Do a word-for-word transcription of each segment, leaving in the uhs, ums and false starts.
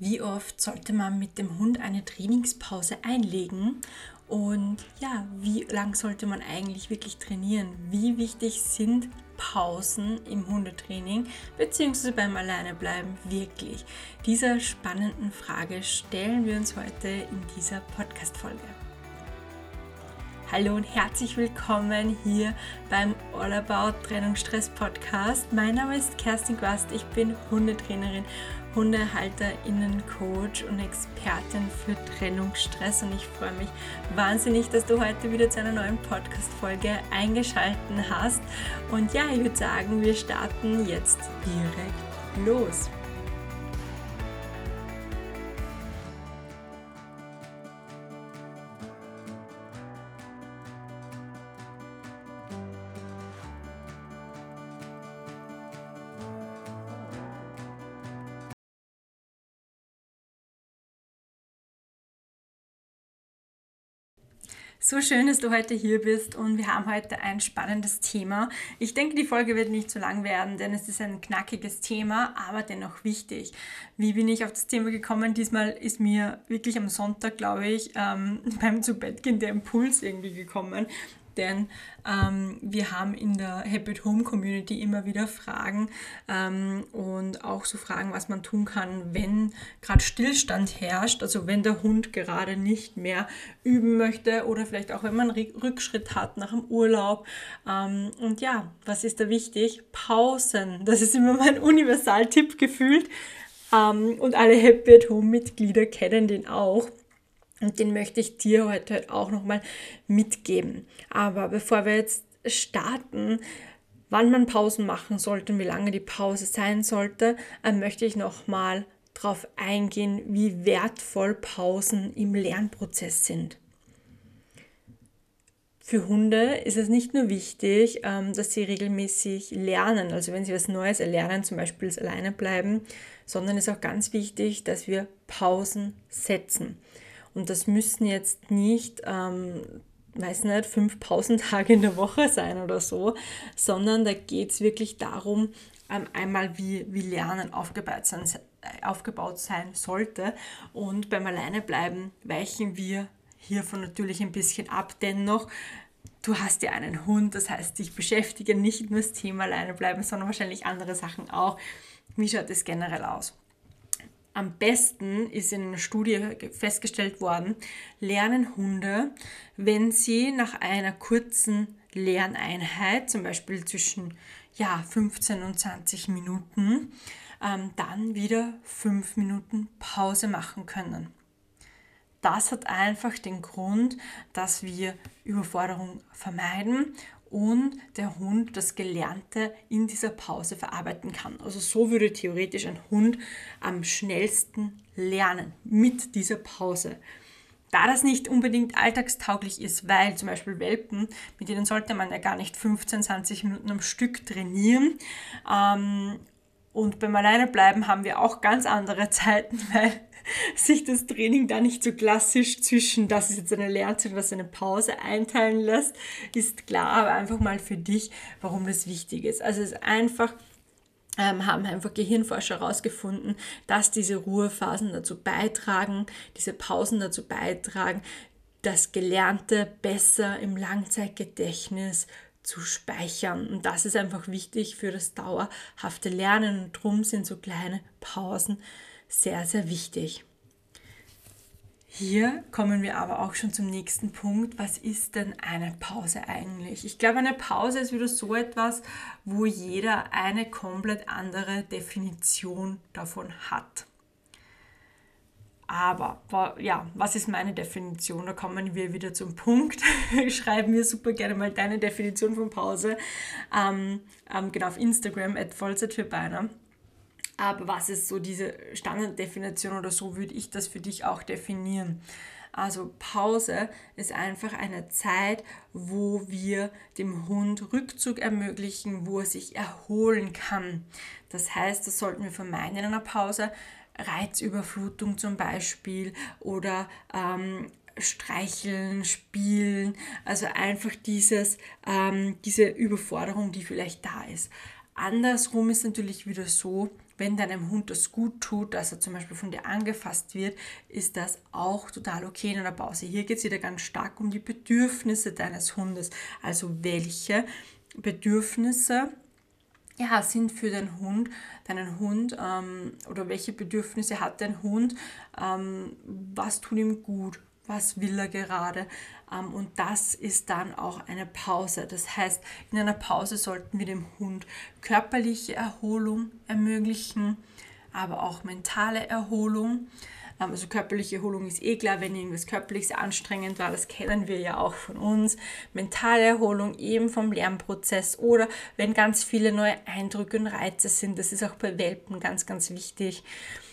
Wie oft sollte man mit dem Hund eine Trainingspause einlegen? Und ja, wie lang sollte man eigentlich wirklich trainieren? Wie wichtig sind Pausen im Hundetraining bzw. beim Alleinebleiben wirklich? Dieser spannenden Frage stellen wir uns heute in dieser Podcast-Folge. Hallo und herzlich willkommen hier beim All About Trennung Stress Podcast. Mein Name ist Kerstin Quast, ich bin Hundetrainerin, HundehalterInnen-Coach und Expertin für Trennungsstress und ich freue mich wahnsinnig, dass du heute wieder zu einer neuen Podcast-Folge eingeschaltet hast. Und ja, ich würde sagen, wir starten jetzt direkt los. So schön, dass du heute hier bist und wir haben heute ein spannendes Thema. Ich denke, die Folge wird nicht zu lang werden, denn es ist ein knackiges Thema, aber dennoch wichtig. Wie bin ich auf das Thema gekommen? Diesmal ist mir wirklich am Sonntag, glaube ich, ähm, beim Zubettgehen der Impuls irgendwie gekommen. Denn ähm, wir haben in der Happy at Home Community immer wieder Fragen ähm, und auch so Fragen, was man tun kann, wenn gerade Stillstand herrscht, also wenn der Hund gerade nicht mehr üben möchte oder vielleicht auch wenn man Rückschritt hat nach dem Urlaub. Ähm, und ja, was ist da wichtig? Pausen, das ist immer mein Universaltipp gefühlt ähm, und alle Happy at Home Mitglieder kennen den auch. Und den möchte ich dir heute auch nochmal mitgeben. Aber bevor wir jetzt starten, wann man Pausen machen sollte und wie lange die Pause sein sollte, möchte ich nochmal darauf eingehen, wie wertvoll Pausen im Lernprozess sind. Für Hunde ist es nicht nur wichtig, dass sie regelmäßig lernen, also wenn sie was Neues erlernen, zum Beispiel das Alleinebleiben, sondern es ist auch ganz wichtig, dass wir Pausen setzen. Und das müssen jetzt nicht, ähm, weiß nicht, fünf Pausentage in der Woche sein oder so, sondern da geht es wirklich darum, ähm, einmal wie, wie Lernen aufgebaut sein, aufgebaut sein sollte. Und beim Alleinebleiben weichen wir hiervon natürlich ein bisschen ab. Dennoch, du hast ja einen Hund, das heißt, dich beschäftigen nicht nur das Thema Alleinebleiben, sondern wahrscheinlich andere Sachen auch. Wie schaut es generell aus? Am besten ist in einer Studie festgestellt worden, lernen Hunde, wenn sie nach einer kurzen Lerneinheit, zum Beispiel zwischen ja, fünfzehn und zwanzig Minuten, ähm, dann wieder fünf Minuten Pause machen können. Das hat einfach den Grund, dass wir Überforderung vermeiden und der Hund das Gelernte in dieser Pause verarbeiten kann. Also so würde theoretisch ein Hund am schnellsten lernen mit dieser Pause. Da das nicht unbedingt alltagstauglich ist, weil zum Beispiel Welpen, mit denen sollte man ja gar nicht fünfzehn, zwanzig Minuten am Stück trainieren. Ähm, und beim Alleinebleiben haben wir auch ganz andere Zeiten, weil sich das Training da nicht so klassisch zwischen, das ist jetzt eine Lernzeit und das ist eine Pause einteilen lässt, ist klar, aber einfach mal für dich, warum das wichtig ist. Also es ist einfach, ähm, haben einfach Gehirnforscher herausgefunden, dass diese Ruhephasen dazu beitragen, diese Pausen dazu beitragen, das Gelernte besser im Langzeitgedächtnis zu speichern. Und das ist einfach wichtig für das dauerhafte Lernen und darum sind so kleine Pausen sehr, sehr wichtig. Hier kommen wir aber auch schon zum nächsten Punkt. Was ist denn eine Pause eigentlich? Ich glaube, eine Pause ist wieder so etwas, wo jeder eine komplett andere Definition davon hat. Aber ja, was ist meine Definition? Da kommen wir wieder zum Punkt. Schreib mir super gerne mal deine Definition von Pause. Ähm, ähm, genau auf Instagram at vollzeitfürbeiner. Aber was ist so diese Standarddefinition oder so würde ich das für dich auch definieren? Also Pause ist einfach eine Zeit, wo wir dem Hund Rückzug ermöglichen, wo er sich erholen kann. Das heißt, das sollten wir vermeiden in einer Pause. Reizüberflutung zum Beispiel oder ähm, streicheln, spielen, also einfach dieses, ähm, diese Überforderung, die vielleicht da ist. Andersrum ist natürlich wieder so, wenn deinem Hund das gut tut, dass er zum Beispiel von dir angefasst wird, ist das auch total okay in einer Pause. Hier geht es wieder ganz stark um die Bedürfnisse deines Hundes. Also welche Bedürfnisse ja, sind für den Hund, deinen Hund ähm, oder welche Bedürfnisse hat dein Hund, ähm, was tut ihm gut, was will er gerade, ähm, und das ist dann auch eine Pause. Das heißt, in einer Pause sollten wir dem Hund körperliche Erholung ermöglichen, aber auch mentale Erholung. Also körperliche Erholung ist eh klar, wenn irgendwas körperlich sehr anstrengend war, das kennen wir ja auch von uns. Mentale Erholung eben vom Lernprozess oder wenn ganz viele neue Eindrücke und Reize sind, das ist auch bei Welpen ganz, ganz wichtig.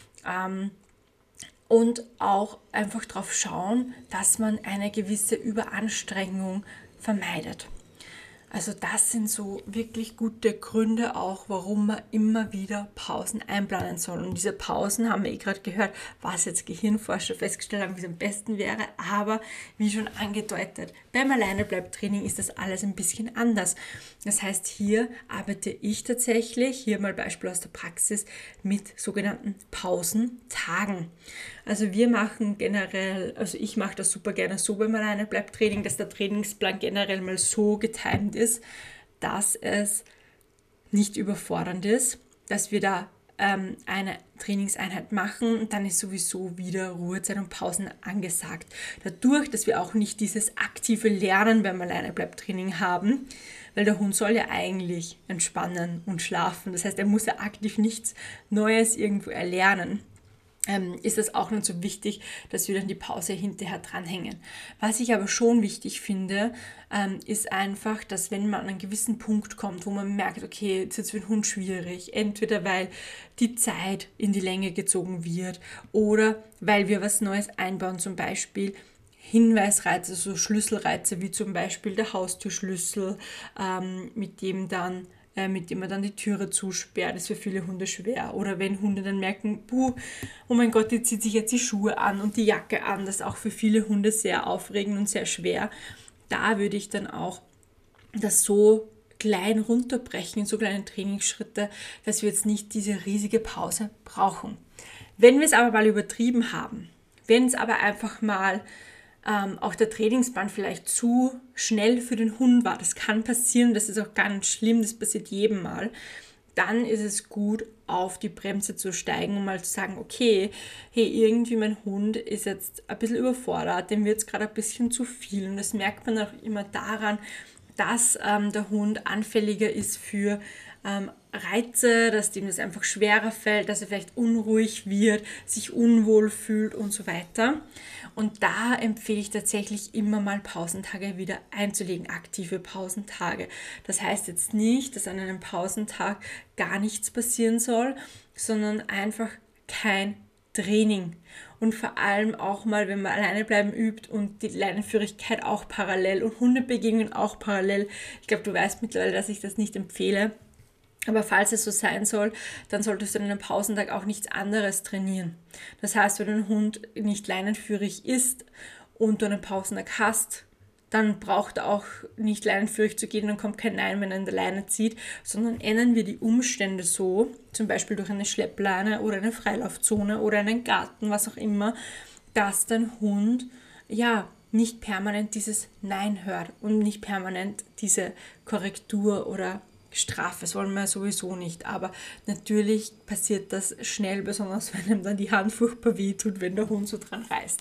Und auch einfach darauf schauen, dass man eine gewisse Überanstrengung vermeidet. Also das sind so wirklich gute Gründe auch, warum man immer wieder Pausen einplanen soll. Und diese Pausen haben wir eh gerade gehört, was jetzt Gehirnforscher festgestellt haben, wie es am besten wäre. Aber wie schon angedeutet, beim Alleinebleib-Training ist das alles ein bisschen anders. Das heißt, hier arbeite ich tatsächlich, hier mal Beispiel aus der Praxis, mit sogenannten Pausentagen. Also wir machen generell, also ich mache das super gerne so beim Alleinebleib-Training, dass der Trainingsplan generell mal so getimt ist, dass es nicht überfordernd ist, dass wir da ähm, eine Trainingseinheit machen und dann ist sowieso wieder Ruhezeit und Pausen angesagt. Dadurch, dass wir auch nicht dieses aktive Lernen beim Alleinebleib-Training haben, weil der Hund soll ja eigentlich entspannen und schlafen. Das heißt, er muss ja aktiv nichts Neues irgendwo erlernen. Ähm, ist es auch nicht so wichtig, dass wir dann die Pause hinterher dranhängen. Was ich aber schon wichtig finde, ähm, ist einfach, dass wenn man an einen gewissen Punkt kommt, wo man merkt, okay, jetzt ist es für den Hund schwierig, entweder weil die Zeit in die Länge gezogen wird oder weil wir was Neues einbauen, zum Beispiel Hinweisreize, so Schlüsselreize wie zum Beispiel der Haustürschlüssel, ähm, mit dem dann mit dem man dann die Türe zusperrt, ist für viele Hunde schwer. Oder wenn Hunde dann merken, puh, oh mein Gott, die zieht sich jetzt die Schuhe an und die Jacke an, das ist auch für viele Hunde sehr aufregend und sehr schwer. Da würde ich dann auch das so klein runterbrechen, in so kleine Trainingsschritte, dass wir jetzt nicht diese riesige Pause brauchen. Wenn wir es aber mal übertrieben haben, wenn es aber einfach mal Ähm, auch der Trainingsplan vielleicht zu schnell für den Hund war. Das kann passieren, das ist auch ganz schlimm, das passiert jedem Mal. Dann ist es gut, auf die Bremse zu steigen und mal zu sagen, okay, hey, irgendwie mein Hund ist jetzt ein bisschen überfordert, dem wird es gerade ein bisschen zu viel. Und das merkt man auch immer daran, dass ähm, der Hund anfälliger ist für ähm, Reize, dass ihm das einfach schwerer fällt, dass er vielleicht unruhig wird, sich unwohl fühlt und so weiter. Und da empfehle ich tatsächlich immer mal Pausentage wieder einzulegen, aktive Pausentage. Das heißt jetzt nicht, dass an einem Pausentag gar nichts passieren soll, sondern einfach kein Training. Und vor allem auch mal, wenn man alleine bleiben übt und die Leinenführigkeit auch parallel und Hundebegegnungen auch parallel. Ich glaube, du weißt mittlerweile, dass ich das nicht empfehle. Aber falls es so sein soll, dann solltest du an einem Pausentag auch nichts anderes trainieren. Das heißt, wenn ein Hund nicht leinenführig ist und du einen Pausentag hast, dann braucht er auch nicht leinenführig zu gehen, dann kommt kein Nein, wenn er in der Leine zieht, sondern ändern wir die Umstände so, zum Beispiel durch eine Schleppleine oder eine Freilaufzone oder einen Garten, was auch immer, dass dein Hund ja nicht permanent dieses Nein hört und nicht permanent diese Korrektur oder Strafe, das wollen wir sowieso nicht, aber natürlich passiert das schnell, besonders wenn ihm dann die Hand furchtbar wehtut, wenn der Hund so dran reißt.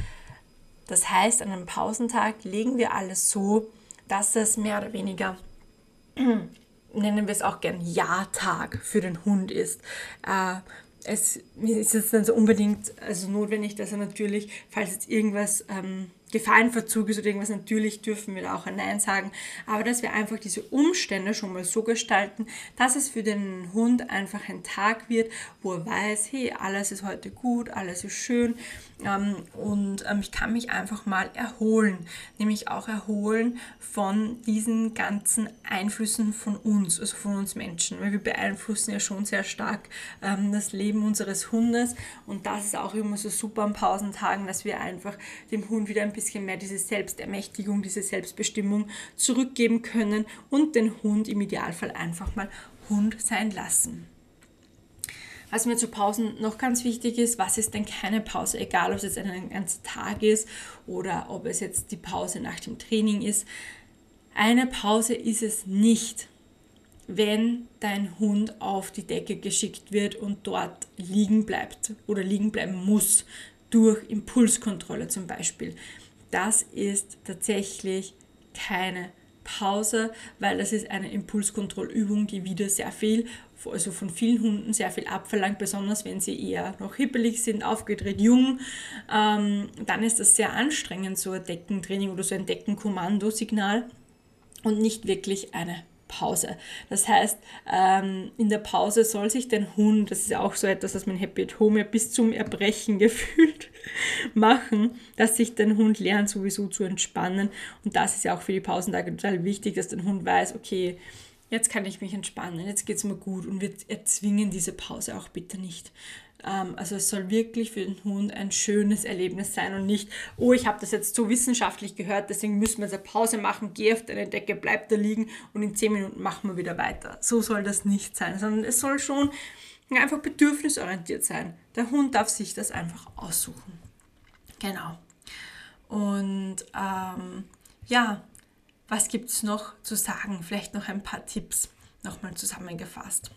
Das heißt, an einem Pausentag legen wir alles so, dass es mehr oder weniger, nennen wir es auch gern Ja-Tag für den Hund ist. Äh, es ist jetzt nicht so unbedingt also notwendig, dass er natürlich, falls jetzt irgendwas ähm, Gefahrenverzug ist oder irgendwas, natürlich dürfen wir da auch ein Nein sagen, aber dass wir einfach diese Umstände schon mal so gestalten, dass es für den Hund einfach ein Tag wird, wo er weiß, hey, alles ist heute gut, alles ist schön ähm, und ähm, ich kann mich einfach mal erholen, nämlich auch erholen von diesen ganzen Einflüssen von uns, also von uns Menschen, weil wir beeinflussen ja schon sehr stark ähm, das Leben unseres Hundes und das ist auch immer so super an Pausentagen, dass wir einfach dem Hund wieder ein bisschen mehr diese Selbstermächtigung, diese Selbstbestimmung zurückgeben können und den Hund im Idealfall einfach mal Hund sein lassen. Was mir zu Pausen noch ganz wichtig ist, was ist denn keine Pause? Egal, ob es jetzt ein ganzer Tag ist oder ob es jetzt die Pause nach dem Training ist. Eine Pause ist es nicht, wenn dein Hund auf die Decke geschickt wird und dort liegen bleibt oder liegen bleiben muss, durch Impulskontrolle zum Beispiel. Das ist tatsächlich keine Pause, weil das ist eine Impulskontrollübung, die wieder sehr viel, also von vielen Hunden sehr viel abverlangt, besonders wenn sie eher noch hippelig sind, aufgedreht, jung. Ähm, dann ist das sehr anstrengend, so ein Deckentraining oder so ein Deckenkommandosignal und nicht wirklich eine Pause. Das heißt, ähm, in der Pause soll sich dein Hund, das ist ja auch so etwas, was man Happy at Home ja bis zum Erbrechen gefühlt machen, dass sich dein Hund lernt, sowieso zu entspannen. Und das ist ja auch für die Pausentage total wichtig, dass dein Hund weiß, okay, jetzt kann ich mich entspannen, jetzt geht es mir gut und wir erzwingen diese Pause auch bitte nicht. Also es soll wirklich für den Hund ein schönes Erlebnis sein und nicht, oh, ich habe das jetzt so wissenschaftlich gehört, deswegen müssen wir jetzt eine Pause machen, geh auf deine Decke, bleib da liegen und in zehn Minuten machen wir wieder weiter. So soll das nicht sein, sondern es soll schon einfach bedürfnisorientiert sein. Der Hund darf sich das einfach aussuchen. Genau. Und ähm, ja, was gibt es noch zu sagen? Vielleicht noch ein paar Tipps, nochmal zusammengefasst.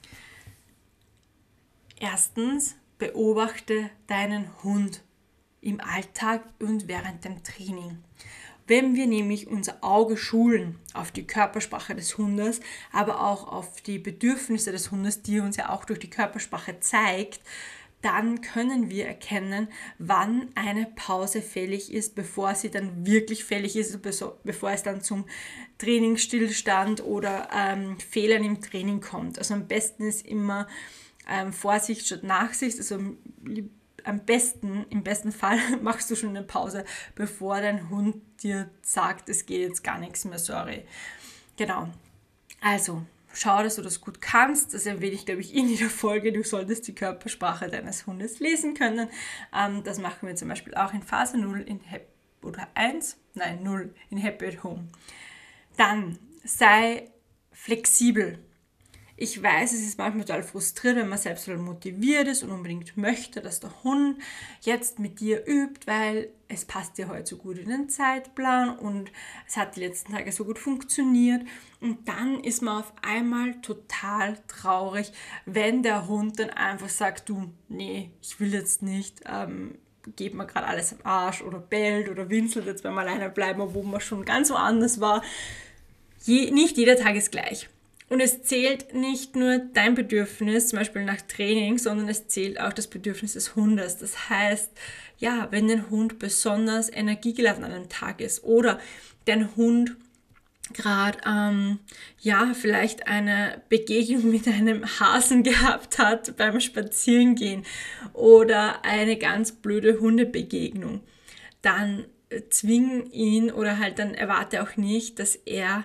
Erstens, beobachte deinen Hund im Alltag und während dem Training. Wenn wir nämlich unser Auge schulen auf die Körpersprache des Hundes, aber auch auf die Bedürfnisse des Hundes, die uns ja auch durch die Körpersprache zeigt, dann können wir erkennen, wann eine Pause fällig ist, bevor sie dann wirklich fällig ist, bevor es dann zum Trainingsstillstand oder ähm, Fehlern im Training kommt. Also am besten ist immer ähm, Vorsicht statt Nachsicht, also am besten, im besten Fall machst du schon eine Pause, bevor dein Hund dir sagt, es geht jetzt gar nichts mehr, sorry. Genau, also schau, dass du das gut kannst. Das erwähne ich, glaube ich, in jeder Folge. Du solltest die Körpersprache deines Hundes lesen können. Ähm, das machen wir zum Beispiel auch in Phase null in Happy, oder eins, nein, null in Happy at Home. Dann sei flexibel. Ich weiß, es ist manchmal total frustrierend, wenn man selbst total motiviert ist und unbedingt möchte, dass der Hund jetzt mit dir übt, weil es passt dir heute so gut in den Zeitplan und es hat die letzten Tage so gut funktioniert. Und dann ist man auf einmal total traurig, wenn der Hund dann einfach sagt, du, nee, ich will jetzt nicht, ähm, geht mir gerade alles am Arsch oder bellt oder winselt jetzt beim alleine bleiben, obwohl man schon ganz woanders war. Je, nicht jeder Tag ist gleich. Und es zählt nicht nur dein Bedürfnis, zum Beispiel nach Training, sondern es zählt auch das Bedürfnis des Hundes. Das heißt, ja, wenn dein Hund besonders energiegeladen an einem Tag ist oder dein Hund gerade ähm, ja, vielleicht eine Begegnung mit einem Hasen gehabt hat beim Spazierengehen oder eine ganz blöde Hundebegegnung, dann zwing ihn oder halt dann erwarte auch nicht, dass er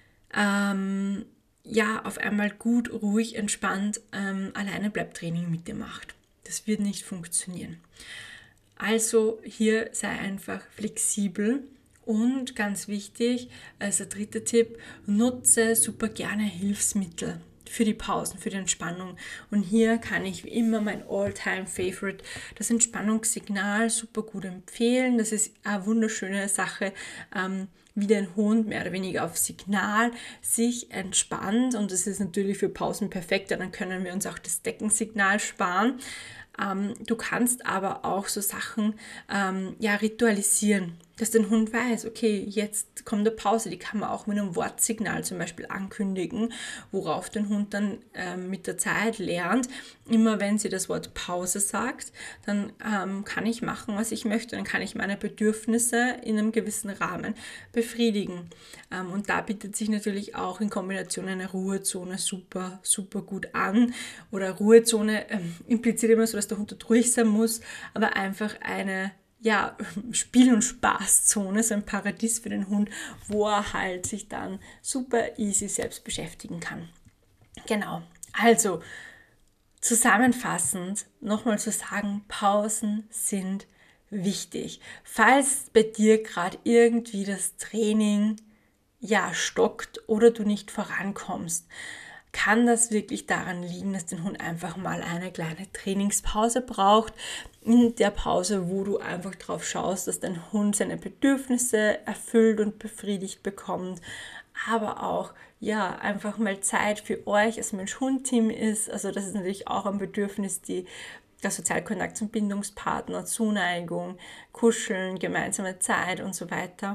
ähm, ja, auf einmal gut, ruhig, entspannt ähm, alleine bleibt Training mit dir macht. Das wird nicht funktionieren. Also hier sei einfach flexibel und ganz wichtig, als der dritte Tipp, nutze super gerne Hilfsmittel für die Pausen, für die Entspannung. Und hier kann ich wie immer mein All-Time-Favorite, das Entspannungssignal, super gut empfehlen. Das ist eine wunderschöne Sache, ähm, wie dein Hund mehr oder weniger auf Signal sich entspannt. Und das ist natürlich für Pausen perfekt, dann können wir uns auch das Deckensignal sparen. Ähm, du kannst aber auch so Sachen ähm, ja, ritualisieren, dass dein Hund weiß, okay, jetzt kommt eine Pause, die kann man auch mit einem Wortsignal zum Beispiel ankündigen, worauf dein Hund dann ähm, mit der Zeit lernt, immer wenn sie das Wort Pause sagt, dann ähm, kann ich machen, was ich möchte, dann kann ich meine Bedürfnisse in einem gewissen Rahmen befriedigen. Ähm, und da bietet sich natürlich auch in Kombination eine Ruhezone super, super gut an. Oder Ruhezone ähm, impliziert immer so, dass der Hund dort ruhig sein muss, aber einfach eine ja, Spiel- und Spaßzone, so ein Paradies für den Hund, wo er halt sich dann super easy selbst beschäftigen kann. Genau, also zusammenfassend nochmal zu sagen, Pausen sind wichtig. Falls bei dir gerade irgendwie das Training ja stockt oder du nicht vorankommst, kann das wirklich daran liegen, dass dein Hund einfach mal eine kleine Trainingspause braucht. In der Pause, wo du einfach drauf schaust, dass dein Hund seine Bedürfnisse erfüllt und befriedigt bekommt, aber auch ja einfach mal Zeit für euch als Mensch-Hund-Team ist. Also das ist natürlich auch ein Bedürfnis, die der Sozialkontakt zum Bindungspartner, Zuneigung, Kuscheln, gemeinsame Zeit und so weiter.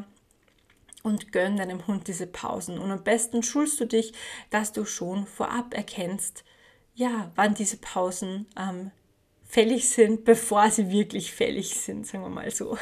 Und gönn deinem Hund diese Pausen. Und am besten schulst du dich, dass du schon vorab erkennst, ja, wann diese Pausen ähm, fällig sind, bevor sie wirklich fällig sind, sagen wir mal so.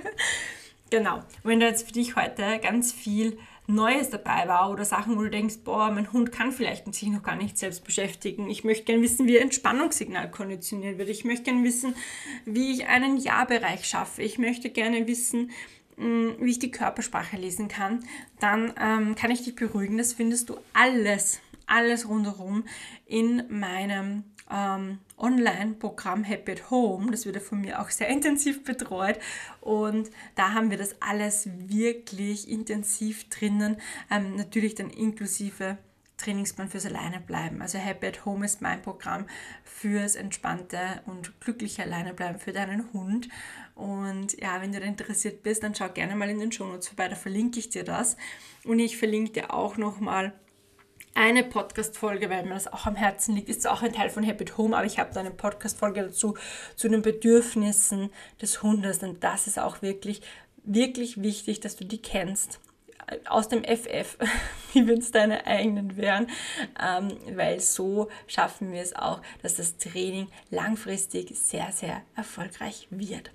Genau. Wenn da jetzt für dich heute ganz viel Neues dabei war oder Sachen, wo du denkst, boah, mein Hund kann vielleicht sich noch gar nicht selbst beschäftigen. Ich möchte gerne wissen, wie ein Entspannungssignal konditioniert wird. Ich möchte gerne wissen, wie ich einen Ja-Bereich schaffe. Ich möchte gerne wissen, wie ich die Körpersprache lesen kann, dann ähm, kann ich dich beruhigen. Das findest du alles, alles rundherum in meinem ähm, Online-Programm Happy at Home. Das wird ja von mir auch sehr intensiv betreut und da haben wir das alles wirklich intensiv drinnen. Ähm, natürlich dann inklusive Trainingsplan fürs Alleinebleiben. Also Happy at Home ist mein Programm fürs entspannte und glückliche Alleinebleiben für deinen Hund. Und ja, wenn du da interessiert bist, dann schau gerne mal in den Shownotes vorbei, da verlinke ich dir das. Und ich verlinke dir auch nochmal eine Podcast-Folge, weil mir das auch am Herzen liegt, ist auch ein Teil von Happy at Home, aber ich habe da eine Podcast-Folge dazu, zu den Bedürfnissen des Hundes. Und das ist auch wirklich, wirklich wichtig, dass du die kennst. Aus dem F F, wie wenn es deine eigenen wären, ähm, weil so schaffen wir es auch, dass das Training langfristig sehr, sehr erfolgreich wird.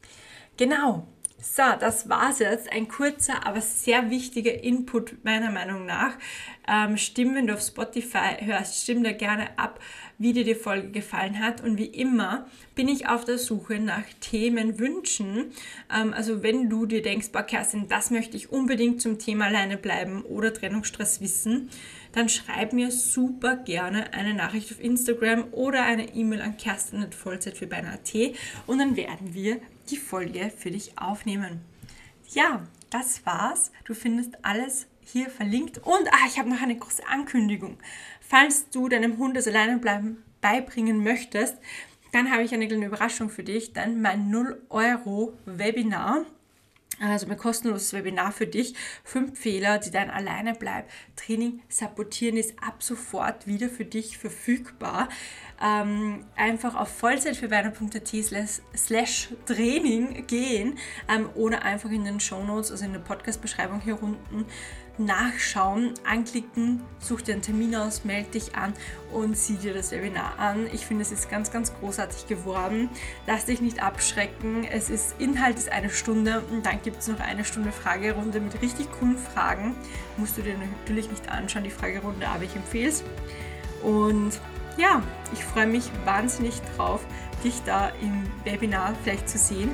Genau, so, das war es jetzt. Ein kurzer, aber sehr wichtiger Input meiner Meinung nach. Ähm, stimm, wenn du auf Spotify hörst, stimm da gerne ab, wie dir die Folge gefallen hat. Und wie immer bin ich auf der Suche nach Themenwünschen. Ähm, also wenn du dir denkst, boah Kerstin, das möchte ich unbedingt zum Thema alleine bleiben oder Trennungsstress wissen, dann schreib mir super gerne eine Nachricht auf Instagram oder eine E-Mail an kerstin at vollzeitfürbeine punkt at und dann werden wir die Folge für dich aufnehmen. Ja, das war's. Du findest alles hier verlinkt. Und ah, ich habe noch eine große Ankündigung. Falls du deinem Hund das Alleinebleiben beibringen möchtest, dann habe ich eine kleine Überraschung für dich. Dann mein null Euro Webinar. Also mein kostenloses Webinar für dich. Fünf Fehler, die dein Alleinebleib-Training sabotieren, ist ab sofort wieder für dich verfügbar. Ähm, einfach auf vollzeitfürbeine punkt at slash, slash Training gehen ähm, oder einfach in den Shownotes, also in der Podcast-Beschreibung hier unten nachschauen, anklicken, such dir einen Termin aus, melde dich an und sieh dir das Webinar an. Ich finde, es ist ganz, ganz großartig geworden. Lass dich nicht abschrecken. Es ist, Inhalt ist eine Stunde und dann gibt es noch eine Stunde Fragerunde mit richtig coolen Fragen. Musst du dir natürlich nicht anschauen, die Fragerunde, aber ich empfehle es. Und ja, ich freue mich wahnsinnig drauf, dich da im Webinar vielleicht zu sehen.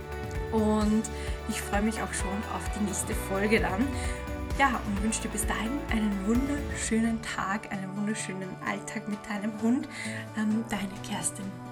Und ich freue mich auch schon auf die nächste Folge dann. Ja, und wünsche dir bis dahin einen wunderschönen Tag, einen wunderschönen Alltag mit deinem Hund. Ähm, deine Kerstin.